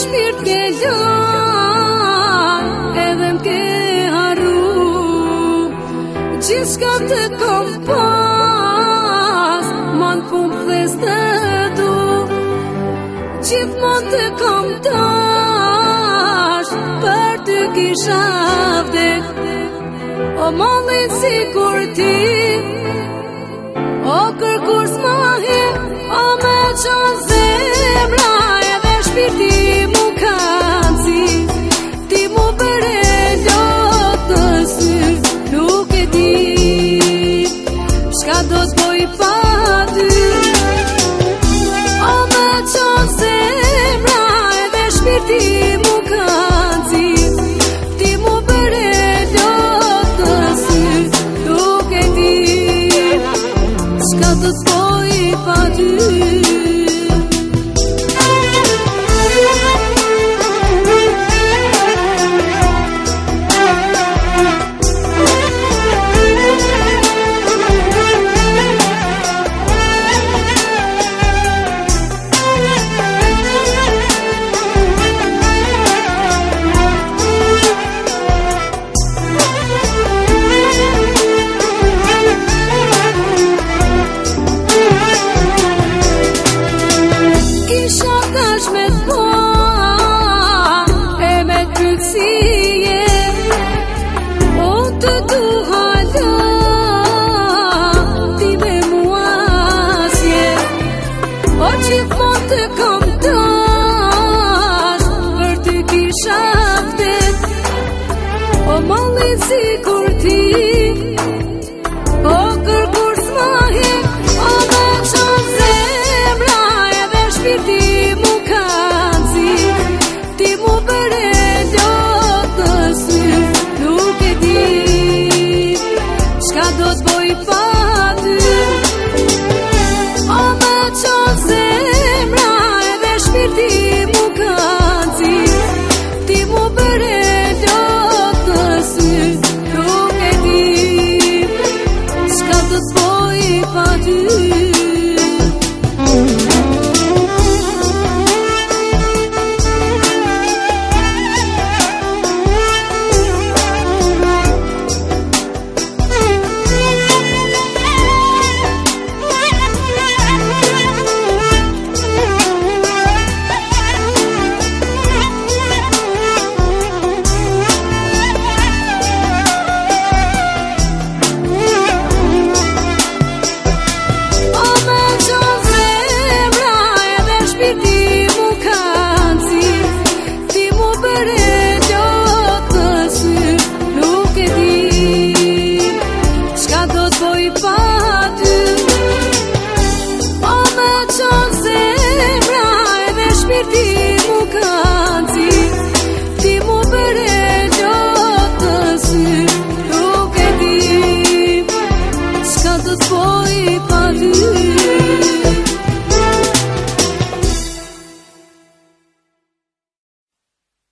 shpirt ke lan, edhe m'ke haru. Gjithçka të kom pas, man pun pëthes të du. Gjithmon të kom tash, për ty kisha vdek. O mollin si kur ti, o kërkur s'mahi, o me qanë zemra, edhe shpirti mu kanë si. Ti mu bëre lot në sy, nuk e di shka do t'boj pa ty. O me qanë zemra, edhe shpirti mu kanë si. Ti mu bëre lot në sy, nuk e di shka do t'boj pa ty.